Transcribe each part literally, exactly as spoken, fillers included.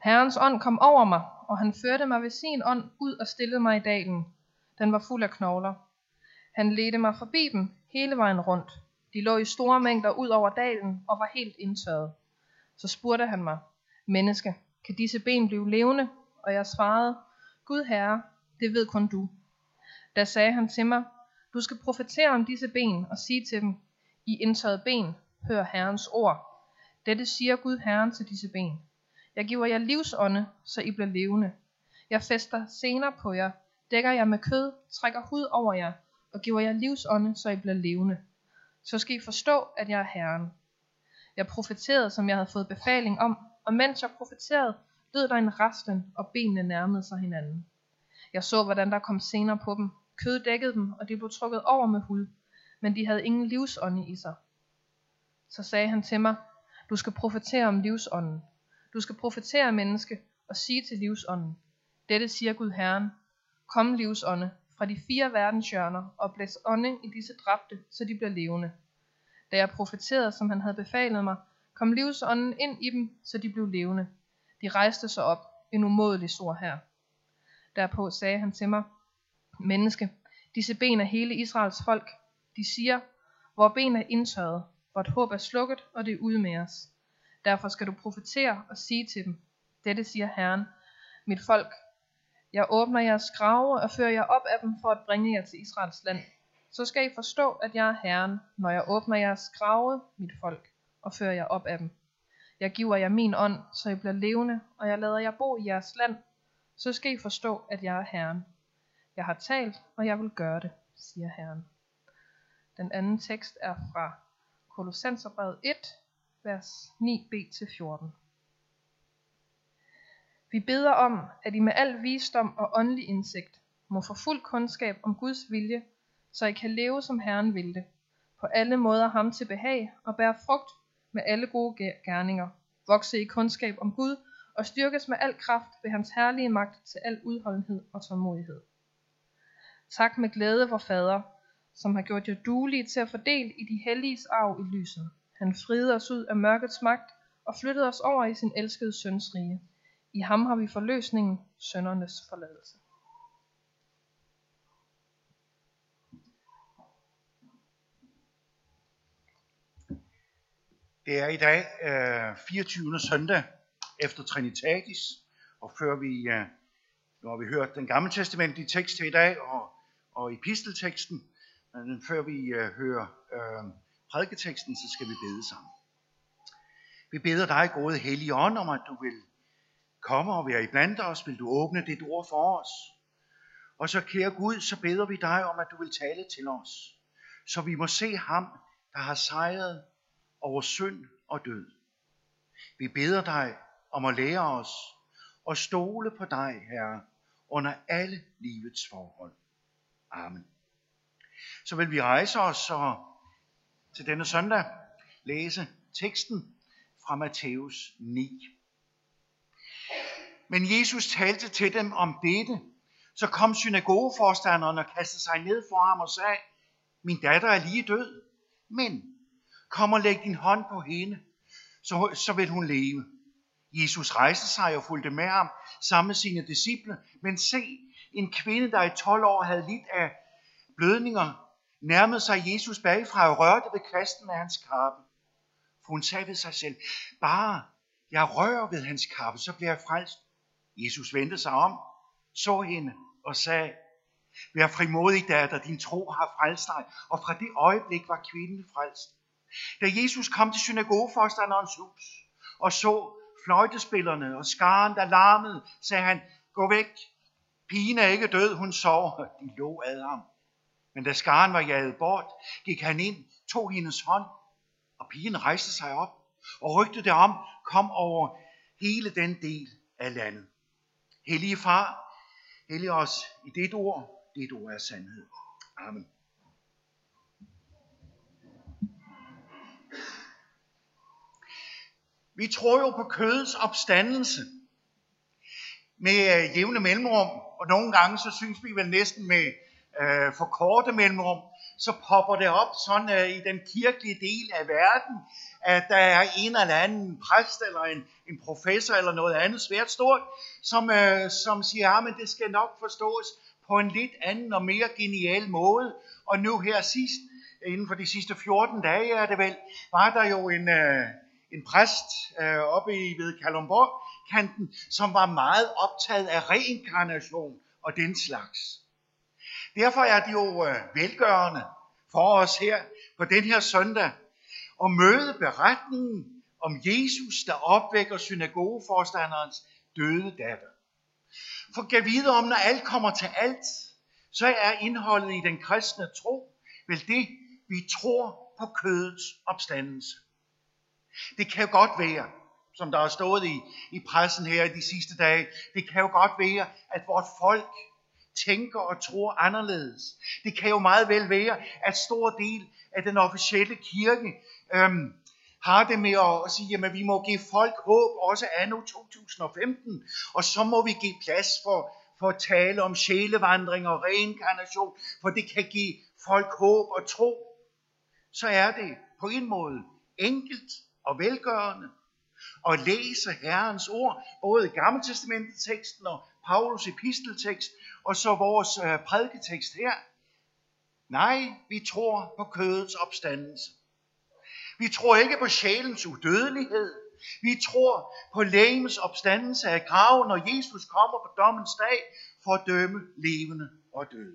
Herrens ånd kom over mig, og han førte mig ved sin ånd ud og stillede mig i dalen. Den var fuld af knogler. Han ledte mig forbi dem hele vejen rundt. De lå i store mængder ud over dalen og var helt indtørret. Så spurgte han mig, menneske, kan disse ben blive levende? Og jeg svarede, Gud Herre, det ved kun du. Da sagde han til mig, du skal profetere om disse ben og sige til dem, I indtørrede ben, hør Herrens ord. Dette siger Gud Herren til disse ben. Jeg giver jer livsånde, så I bliver levende. Jeg fester sener på jer, dækker jer med kød, trækker hud over jer, og giver jer livsånde, så I bliver levende. Så skal I forstå, at jeg er Herren. Jeg profeterede, som jeg havde fået befaling om, og mens jeg profeterede, lød der en raslen, og benene nærmede sig hinanden. Jeg så, hvordan der kom sener på dem. Kød dækkede dem, og de blev trukket over med hud, men de havde ingen livsånde i sig. Så sagde han til mig, du skal profetere om livsånden. Du skal profetere, menneske, og sige til livsånden. Dette siger Gud Herren. Kom livsånde fra de fire verdenshjørner og blæs ånde i disse dræbte, så de bliver levende. Da jeg profeterede, som han havde befalet mig, kom livsånden ind i dem, så de blev levende. De rejste sig op, en umådelig stor hær. Derpå sagde han til mig, menneske, disse ben er hele Israels folk. De siger, hvor ben er indtørret, vort håb er slukket, og det er ude med os. Derfor skal du profetere og sige til dem, dette siger Herren, mit folk, jeg åbner jeres grave og fører jer op af dem for at bringe jer til Israels land. Så skal I forstå, at jeg er Herren, når jeg åbner jeres grave, mit folk, og fører jer op af dem. Jeg giver jer min ånd, så I bliver levende, og jeg lader jer bo i jeres land. Så skal I forstå, at jeg er Herren. Jeg har talt, og jeg vil gøre det, siger Herren. Den anden tekst er fra Kolossenserbrevet et, vers ni b til fjorten. Vi beder om, at I med al visdom og åndelig indsigt må få fuld kundskab om Guds vilje, så I kan leve som Herren vil det, på alle måder ham til behag og bære frugt med alle gode gerninger, vokse i kundskab om Gud og styrkes med al kraft ved hans herlige magt til al udholdenhed og tålmodighed. Tak med glæde, vor Fader, som har gjort jer duelige til at fordele i de helliges arv i lyset. Han friede os ud af mørkets magt og flyttede os over i sin elskede søns rige. I ham har vi forløsningen, syndernes forladelse. Det er i dag øh, fireogtyvende søndag efter Trinitatis, og før vi, øh, når vi hørt den gamle testamentlige tekst til i dag, og, og epistelteksten, men før vi øh, hører øh, prædiketeksten, så skal vi bede sammen. Vi beder dig, gode hellige ånd, om at du vil komme og være iblandt os, vil du åbne dit ord for os. Og så, kære Gud, så beder vi dig om, at du vil tale til os, så vi må se ham, der har sejret over synd og død. Vi beder dig om at lære os og stole på dig, Herre, under alle livets forhold. Amen. Så vil vi rejse os og til denne søndag læse teksten fra Matthæus ni. Men Jesus talte til dem om dette, så kom synagogeforstanderen og kastede sig ned for ham og sagde, min datter er lige død, men kom og læg din hånd på hende, så, så vil hun leve. Jesus rejste sig og fulgte med ham sammen med sine disciple, men se, en kvinde, der i tolv år havde lidt af blødninger, nærmede sig Jesus bagfra og rørte ved kvasten af hans kappe. For hun sagde ved sig selv, bare jeg rører ved hans kappe, så bliver jeg frelst. Jesus vendte sig om, så hende og sagde, vær frimodig, datter, din tro har frelst dig. Og fra det øjeblik var kvinden frelst. Da Jesus kom til synagogeforstanderens hus og så fløjtespillerne og skaren, der larmede, sagde han, gå væk, pigen er ikke død, hun sover. De lå ad ham. Men da skaren var jaget bort, gik han ind, tog hendes hånd, og pigen rejste sig op, og rygtet derom kom over hele den del af landet. Hellige far, hellig os i dit ord, dit ord er sandhed. Amen. Vi tror jo på kødets opstandelse med jævne mellemrum, og nogle gange så synes vi vel næsten med øh, for korte mellemrum, så popper det op sådan uh, i den kirkelige del af verden, at der er en eller anden præst eller en, en professor eller noget andet svært stort, som, uh, som siger, at det skal nok forstås på en lidt anden og mere genial måde. Og nu her sidst, inden for de sidste fjorten dage er det vel, var der jo en, uh, en præst uh, oppe i ved Kalundborg-kanten, som var meget optaget af reinkarnation og den slags. Derfor er det jo uh, velgørende for os her på den her søndag at møde beretningen om Jesus, der opvækker synagogeforstanderens døde datter. For gav vide om, når alt kommer til alt, så er indholdet i den kristne tro vel det, vi tror på kødets opstandelse. Det kan jo godt være, som der er stået i, i pressen her de sidste dage, det kan jo godt være, at vores folk tænker og tror anderledes. Det kan jo meget vel være, at stor del af den officielle kirke øhm, har det med at sige, at vi må give folk håb også anno to tusind og femten, og så må vi give plads for, for at tale om sjælevandring og reinkarnation, for det kan give folk håb og tro. Så er det på en måde enkelt og velgørende at læse Herrens ord, både i Gammeltestamentet-teksten og Paulus episteltekst, og så vores øh, prædiketekst her. Nej, vi tror på kødets opstandelse. Vi tror ikke på sjælens udødelighed. Vi tror på legemets opstandelse af graven, når Jesus kommer på dommens dag for at dømme levende og døde.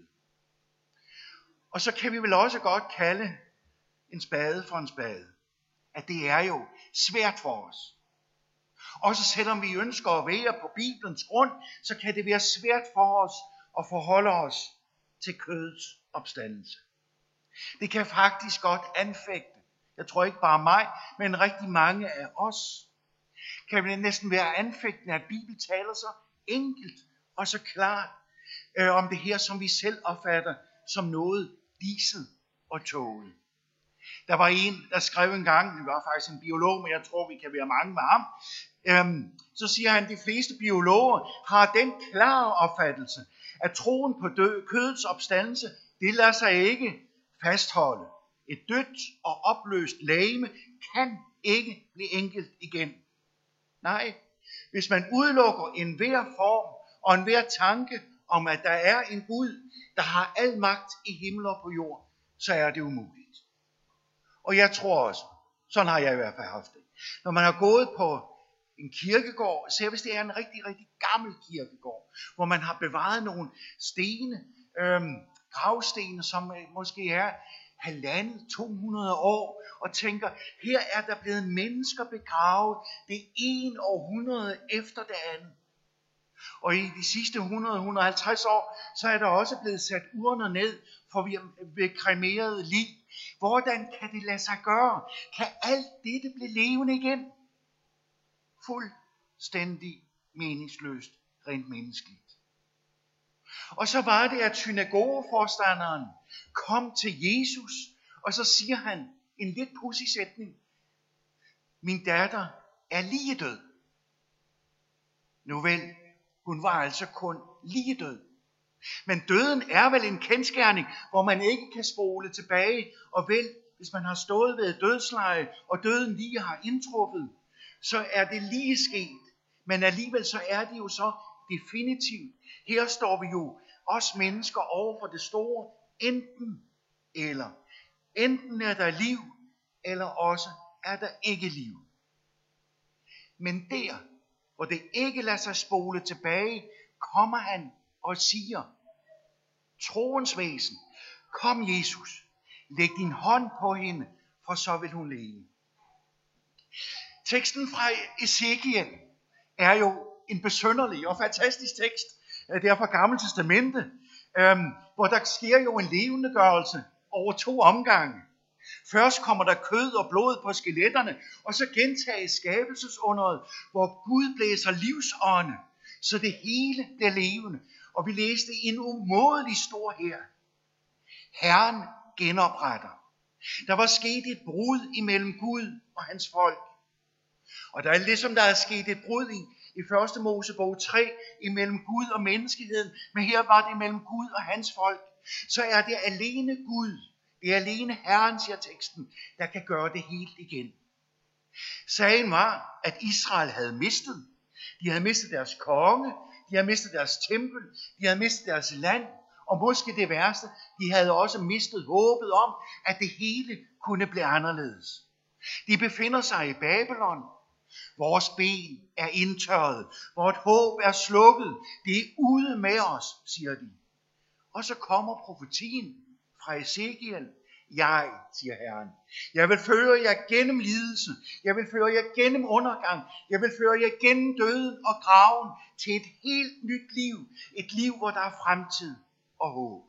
Og så kan vi vel også godt kalde en spade for en spade. At det er jo svært for os. Også selvom vi ønsker at være på Bibelens grund, så kan det være svært for os at forholde os til kødets opstandelse. Det kan faktisk godt anfægte, jeg tror ikke bare mig, men rigtig mange af os, kan det næsten være anfægtende, at Bibelen taler så enkelt og så klart øh, om det her, som vi selv opfatter som noget diset og tåget. Der var en, der skrev en gang, det var faktisk en biolog, men jeg tror, vi kan være mange med ham. Øhm, så siger han, at de fleste biologer har den klare opfattelse, at troen på død, kødets opstandelse, det lader sig ikke fastholde. Et dødt og opløst legeme kan ikke blive enkelt igen. Nej, hvis man udelukker enhver form og enhver tanke om, at der er en Gud, der har al magt i himmel og på jord, så er det umuligt. Og jeg tror også, sådan har jeg i hvert fald haft det. Når man har gået på en kirkegård, så hvis det er en rigtig, rigtig gammel kirkegård, hvor man har bevaret nogle stene, øhm, gravstene, som måske er halvandet, to hundrede år, og tænker, her er der blevet mennesker begravet det ene århundrede efter det andet. Og i de sidste hundrede til hundrede og halvtreds år, så er der også blevet sat urner ned for ved kremerede lig. Hvordan kan det lade sig gøre? Kan alt dette blive levende igen? Fuldstændig meningsløst, rent menneskeligt. Og så var det, at synagogeforstanderen kom til Jesus, og så siger han en lidt pudsig sætning. Min datter er lige død. Nu vel, hun var altså kun lige død. Men døden er vel en kendsgerning, hvor man ikke kan spole tilbage, og vel, hvis man har stået ved et dødsleje, og døden lige har indtruffet, så er det lige sket. Men alligevel så er det jo så definitivt. Her står vi jo os mennesker over for det store enten eller. Enten er der liv, eller også er der ikke liv. Men der, hvor det ikke lader sig spole tilbage, kommer han og siger, troens væsen, kom Jesus, læg din hånd på hende, for så vil hun leve. Teksten fra Ezekiel er jo en besynderlig og fantastisk tekst. Det er fra Gamle Testamente, øhm, hvor der sker jo en levendegørelse over to omgange. Først kommer der kød og blod på skeletterne, og så gentages skabelsesunderet, hvor Gud blæser livsånde, så det hele bliver levende. Og vi læste en umådelig stor her. Herren genopretter. Der var sket et brud imellem Gud og hans folk. Og der er ligesom der er sket et brud i, i første Mosebog tre imellem Gud og menneskeheden, men her var det mellem Gud og hans folk. Så er det alene Gud, Det er alene Herren, siger teksten, der kan gøre det helt igen. Sagen var, at Israel havde mistet. De havde mistet deres konge, de havde mistet deres tempel, de havde mistet deres land, og måske det værste, de havde også mistet håbet om, at det hele kunne blive anderledes. De befinder sig i Babylon. Vores ben er indtørret, vort håb er slukket, det er ude med os, siger de. Og så kommer profetien fra Ezekiel. Jeg, siger Herren, jeg vil føre jer gennem lidelse, jeg vil føre jer gennem undergang, jeg vil føre jer gennem døden og graven til et helt nyt liv, et liv, hvor der er fremtid og håb.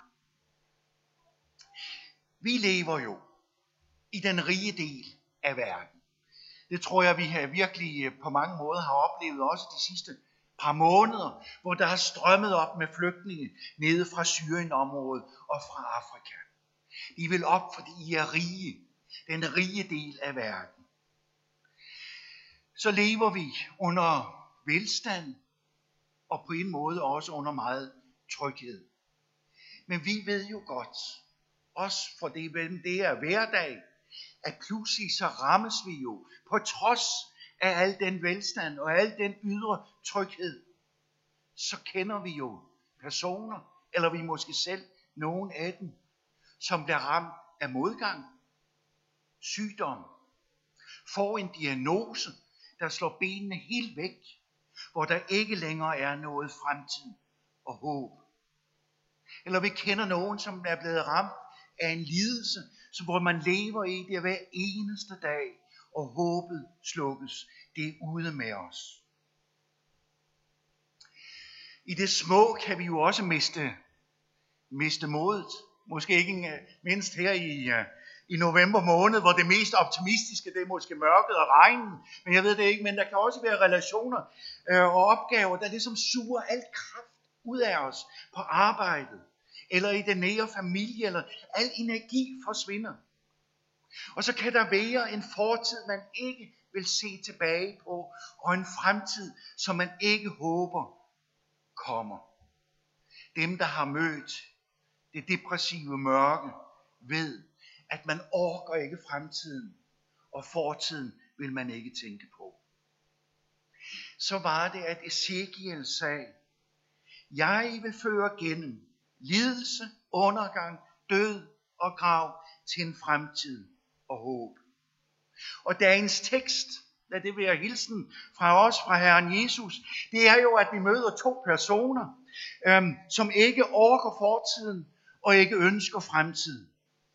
Vi lever jo i den rige del af verden. Det tror jeg, vi har virkelig på mange måder har oplevet også de sidste par måneder, hvor der har strømmet op med flygtninge nede fra Syrienområdet og fra Afrika. I vil op, fordi I er rige, den rige del af verden. Så lever vi under velstand, og på en måde også under meget tryghed. Men vi ved jo godt, også for det, det er hverdag, at pludselig så rammes vi jo, på trods af al den velstand og al den ydre tryghed, så kender vi jo personer, eller vi måske selv, nogen af dem, som bliver ramt af modgang, sygdom, får en diagnose, der slår benene helt væk, hvor der ikke længere er noget fremtid og håb. Eller vi kender nogen, som er blevet ramt af en lidelse, så hvor man lever i det hver eneste dag, og håbet slukkes. Det er ude med os. I det små kan vi jo også miste, miste modet. Måske ikke mindst her i, i november måned, hvor det mest optimistiske, det er måske mørket og regnen. Men jeg ved det ikke, men der kan også være relationer øh, og opgaver, der ligesom suger alt kraft ud af os på arbejdet. Eller i den nære familie, eller al energi forsvinder. Og så kan der være en fortid, man ikke vil se tilbage på, og en fremtid, som man ikke håber kommer. Dem, der har mødt det depressive mørke, ved, at man orker ikke fremtiden, og fortiden vil man ikke tænke på. Så var det, at Ezekiel sagde, jeg vil føre gennem lidelse, undergang, død og grav til en fremtid og håb. Og dagens tekst, lad det være hilsen fra os, fra Herren Jesus, det er jo, at vi møder to personer, øhm, som ikke orker fortiden og ikke ønsker fremtiden.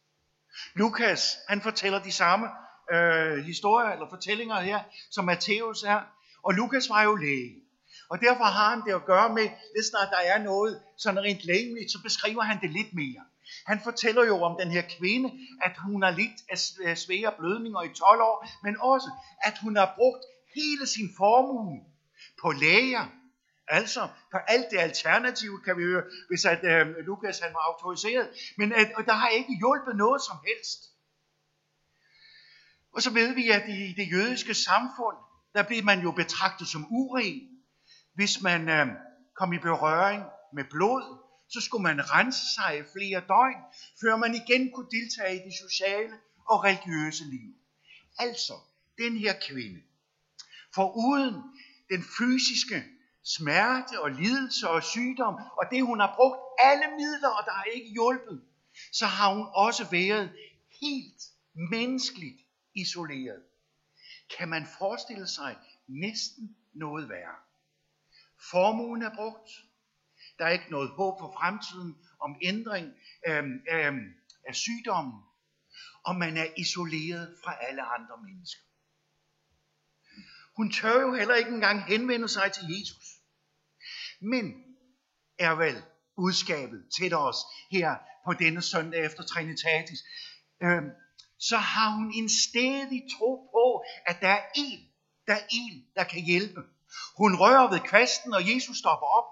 Lukas, han fortæller de samme øh, historier eller fortællinger her, som Matthæus er. Og Lukas var jo læge. Og derfor har han det at gøre med, hvis snart der er noget sådan rent lægeligt, så beskriver han det lidt mere. Han fortæller jo om den her kvinde, at hun har lidt af svære blødninger i tolv år, men også, at hun har brugt hele sin formue på læger. Altså på alt det alternative, kan vi høre, hvis at øh, Lukas han var autoriseret. Men at, og der har ikke hjulpet noget som helst. Og så ved vi, at i det jødiske samfund, der blev man jo betragtet som uren. Hvis man øh, kom i berøring med blod, så skulle man rense sig i flere døgn, før man igen kunne deltage i det sociale og religiøse liv. Altså, den her kvinde, foruden den fysiske smerte og lidelse og sygdom, og det hun har brugt alle midler, og der har ikke hjulpet, så har hun også været helt menneskeligt isoleret. Kan man forestille sig næsten noget værre? Formuen er brugt. Der er ikke noget håb for fremtiden om ændring øhm, øhm, af sygdommen. Og man er isoleret fra alle andre mennesker. Hun tør jo heller ikke engang henvende sig til Jesus. Men er vel budskabet til os her på denne søndag efter Trinitatis. Øhm, så har hun en stædig tro på, at der er en, der er en, der kan hjælpe. Hun rører ved kvasten, og Jesus stopper op.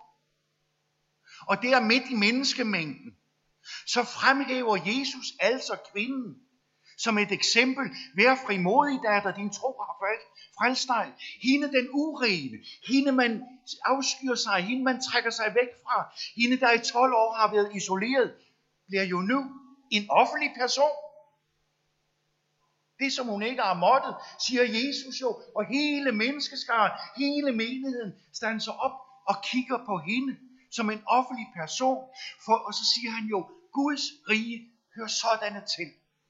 Og der midt i menneskemængden, så fremhæver Jesus altså kvinden som et eksempel. Vær frimodig, datter, din tro har frelst dig. Hende den urene, hende man afskyer sig, hende man trækker sig væk fra, hende der i tolv år har været isoleret, bliver jo nu en offentlig person. Det, som hun ikke har måttet, siger Jesus jo, og hele menneskeskaren, hele menigheden, standser op og kigger på hende som en offentlig person. For, og så siger han jo, Guds rige hører sådanne til.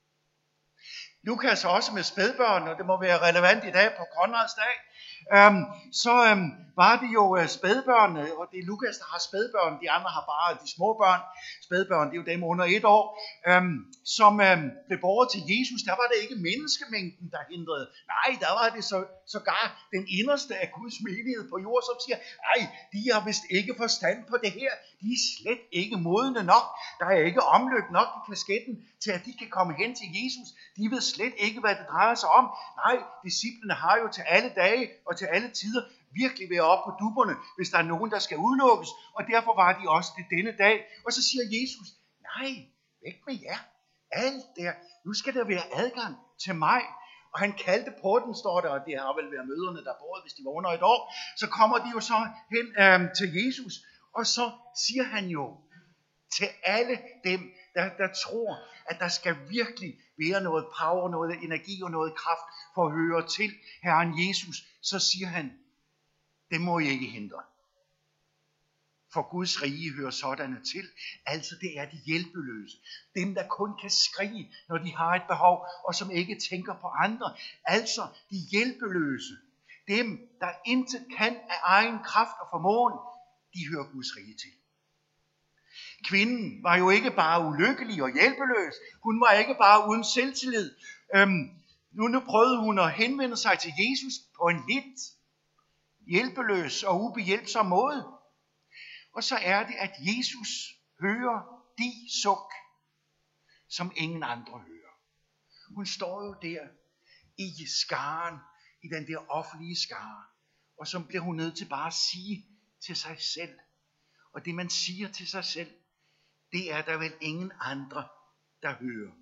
Lukas også med spædbørn, og det må være relevant i dag på Konrads dag, øhm, så øhm, var det jo øh, spædbørn, og det er Lukas, der har spædbørn, de andre har bare de små børn. Spædbørn, det er jo dem under et år, øhm, som øhm, blev båret til Jesus. Der var det ikke menneskemængden, der hindrede. Nej, der var det så, sågar den inderste af Guds menighed på jord, som siger, ej, de har vist ikke forstand på det her. De er slet ikke modne nok. Der er ikke omløb nok i kasketten til, at de kan komme hen til Jesus. De ved slet ikke, hvad det drejer sig om. Nej, disciplene har jo til alle dage og til alle tider virkelig været op på dupperne, hvis der er nogen, der skal udelukkes. Og derfor var de også det denne dag. Og så siger Jesus, nej, væk med jer. Alt der. Nu skal der være adgang til mig. Og han kaldte på den, står der, og det har vel været møderne, der boede, hvis de var under et år. Så kommer de jo så hen øh, til Jesus, og så siger han jo til alle dem, der, der tror, at der skal virkelig være noget power, noget energi og noget kraft for at høre til Herren Jesus, så siger han, det må I ikke hindre. For Guds rige hører sådanne til. Altså det er de hjælpeløse. Dem der kun kan skrige, når de har et behov, og som ikke tænker på andre. Altså de hjælpeløse. Dem der intet kan af egen kraft og formåen, de hører Guds rige til. Kvinden var jo ikke bare ulykkelig og hjælpeløs. Hun var ikke bare uden selvtillid. Øhm, nu, nu prøvede hun at henvende sig til Jesus på en lidt hjælpeløs og ubehjælpsom måde. Og så er det, at Jesus hører de suk, som ingen andre hører. Hun står jo der i skaren, i den der offentlige skare, og så bliver hun nødt til bare at sige til sig selv. Og det man siger til sig selv, det er der vel ingen andre, der hører.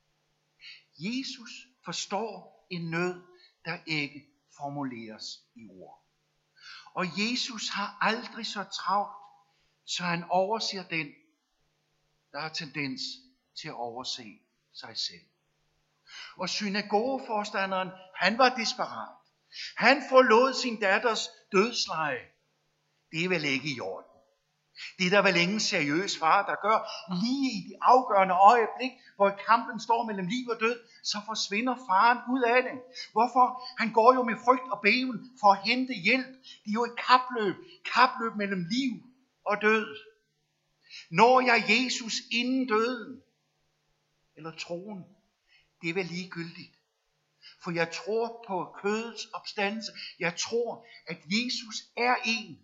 Jesus forstår en nød, der ikke formuleres i ord. Og Jesus har aldrig så travlt, så han overser den, der har tendens til at overse sig selv. Og synagogeforstanderen, han var desperat. Han forlod sin datters dødsleje. Det er vel ikke i orden. Det er der vel ingen seriøs far, der gør. Lige i det afgørende øjeblik, hvor kampen står mellem liv og død, så forsvinder faren ud af det. Hvorfor? Han går jo med frygt og bæven for at hente hjælp. Det er jo et kapløb. Kapløb mellem liv og død. Når jeg Jesus inden døden, eller troen, det er vel ligegyldigt. For jeg tror på kødets opstandelse. Jeg tror, at Jesus er en,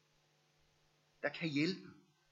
der kan hjælpe.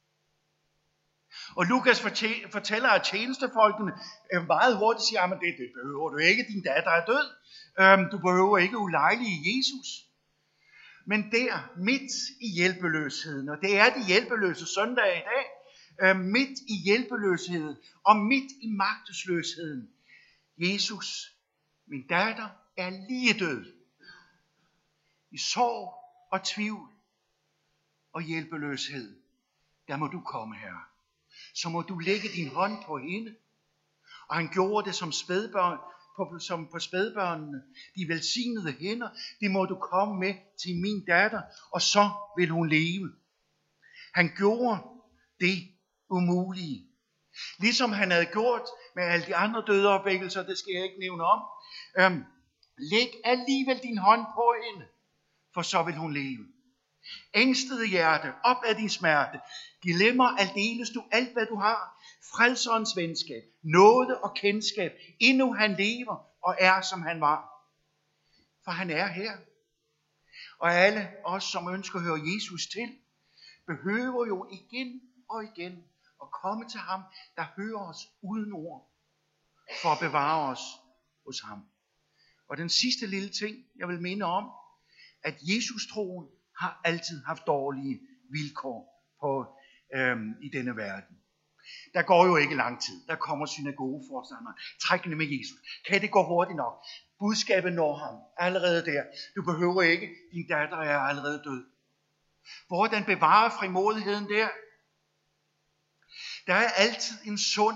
Og Lukas fortæller, at tjenestefolkene meget hurtigt siger, at det, det behøver du ikke, din datter er død. Du behøver ikke ulejlige Jesus. Men der, midt i hjælpeløsheden, og det er de hjælpeløse søndag i dag, midt i hjælpeløsheden og midt i magtesløsheden. Jesus, min datter, er lige død. I sorg og tvivl og hjælpeløshed, der må du komme, Herre. Så må du lægge din hånd på hende. Og han gjorde det som spædbørn, på, som på spædbørnene. De velsignede hænder, det må du komme med til min datter, og så vil hun leve. Han gjorde det umulige. Ligesom han havde gjort med alle de andre dødeopvækkelser, det skal jeg ikke nævne om. Øhm, læg alligevel din hånd på hende, for så vil hun leve. Ængstede hjerte, op af din smerte. Glemmer aldeles du alt, hvad du har. Frelserens venskab, nåde og kendskab. Endnu han lever og er, som han var. For han er her. Og alle os, som ønsker at høre Jesus til, behøver jo igen og igen at komme til ham, der hører os uden ord, for at bevare os hos ham. Og den sidste lille ting, jeg vil minde om, at Jesus-troen har altid haft dårlige vilkår på, øhm, i denne verden. Der går jo ikke lang tid. Der kommer synagogeforstanderen trækkende med Jesus. Kan det gå hurtigt nok? Budskabet når ham allerede der. Du behøver ikke. Din datter er allerede død. Hvordan bevarer frimodigheden der? Der er altid en sund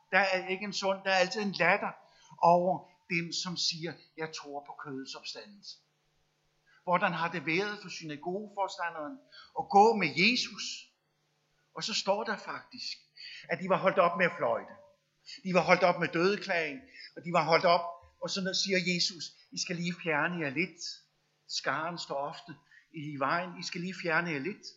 Der er ikke en sund, der er altid en latter over dem, som siger, jeg tror på kødets opstandelse. Hvordan har det været for synagogeforstanderen at gå med Jesus? Og så står der faktisk, at de var holdt op med at fløjte. De var holdt op med dødeklagen, og de var holdt op, og så siger Jesus, I skal lige fjerne jer lidt. Skaren står ofte i vejen, I skal lige fjerne jer lidt.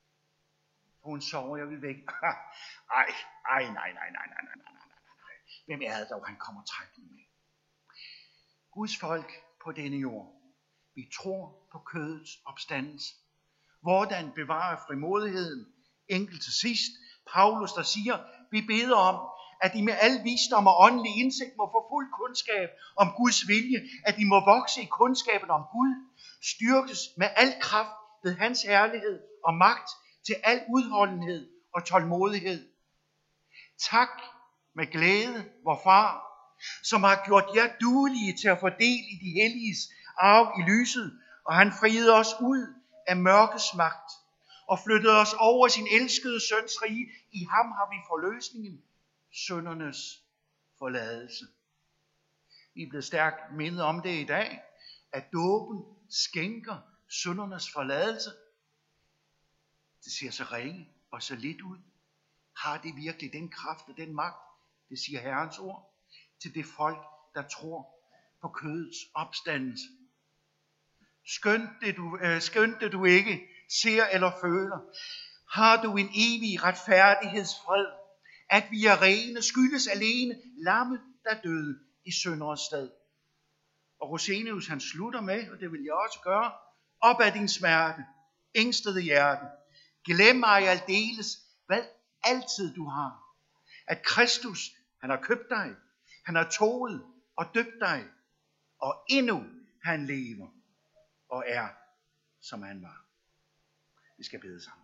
For hun sover, jeg vil væk. Ej, ej, nej, nej, nej, nej, nej, nej, nej, nej. Hvem er det dog, han kommer trækkende med? Guds folk på denne jord. Vi tror på kødets opstandelse. Hvordan bevare frimodigheden? Enkelt til sidst. Paulus, der siger, vi beder om, at de med al visdom og åndelig indsigt må få fuld kundskab om Guds vilje, at de må vokse i kundskaben om Gud, styrkes med al kraft ved hans herlighed og magt til al udholdenhed og tålmodighed. Tak med glæde, vor far, som har gjort jer duelige til at få del i de helliges arv i lyset, og han friede os ud af mørkets magt og flyttede os over sin elskede søns rige. I ham har vi forløsningen, syndernes forladelse. Vi er blevet stærkt mindet om det i dag, at dåben skænker syndernes forladelse. Det ser så ringe og så lidt ud. Har det virkelig den kraft og den magt, det siger Herrens ord, til det folk, der tror på kødets opstandelse. Skønt det du, øh, skønt det du ikke ser eller føler, har du en evig retfærdighedsfred, at vi er rene, skyldes alene lammet, der døde i synderens sted. Og Rosenius han slutter med, og det vil jeg også gøre, op ad din smerte, ængstede hjerte, glem ej aldeles, hvad altid du har. At Kristus, han har købt dig, han har toget og døbt dig, og endnu han lever og er, som han var. Vi skal bede sammen.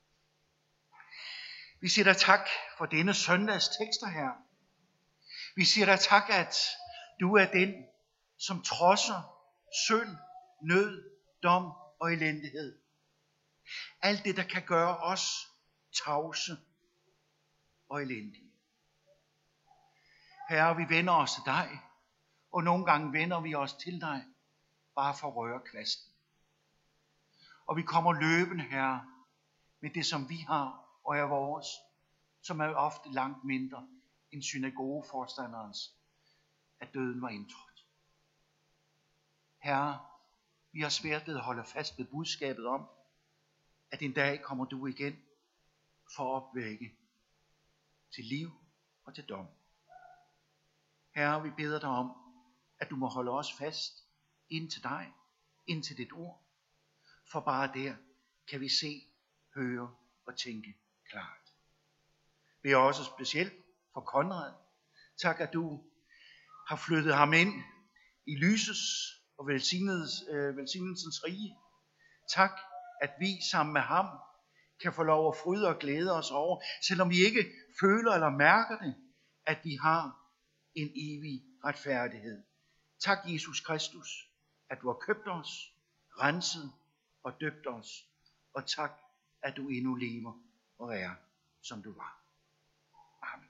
Vi siger dig tak for denne søndags tekster her. Vi siger dig tak, at du er den, som trodser synd, nød, dom og elendighed. Alt det, der kan gøre os tavse og elendige. Herre, vi vender os til dig, og nogle gange vender vi os til dig, bare for at røre kvasten. Og vi kommer løbende, Herre, med det, som vi har og er vores, som er ofte langt mindre end synagogeforstanderens, at døden var indtrådt. Herre, vi har svært ved at holde fast ved budskabet om, at en dag kommer du igen for at opvække til liv og til dom. Herre, vi beder dig om, at du må holde os fast ind til dig, ind til dit ord, for bare der kan vi se, høre og tænke klart. Vi er også specielt for Konrad. Tak, at du har flyttet ham ind i lysets og velsignelsens rige. Tak, at vi sammen med ham kan få lov at fryde og glæde os over, selvom vi ikke føler eller mærker det, at vi har en evig retfærdighed. Tak, Jesus Kristus, at du har købt os, renset og døbt os. Og tak, at du endnu lever og er, som du var. Amen.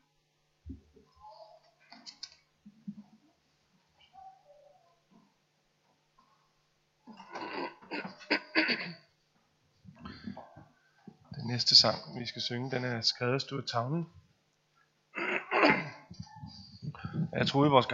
Den næste sang, vi skal synge, den er skrevet af Stuart Townend. Jeg troede, vores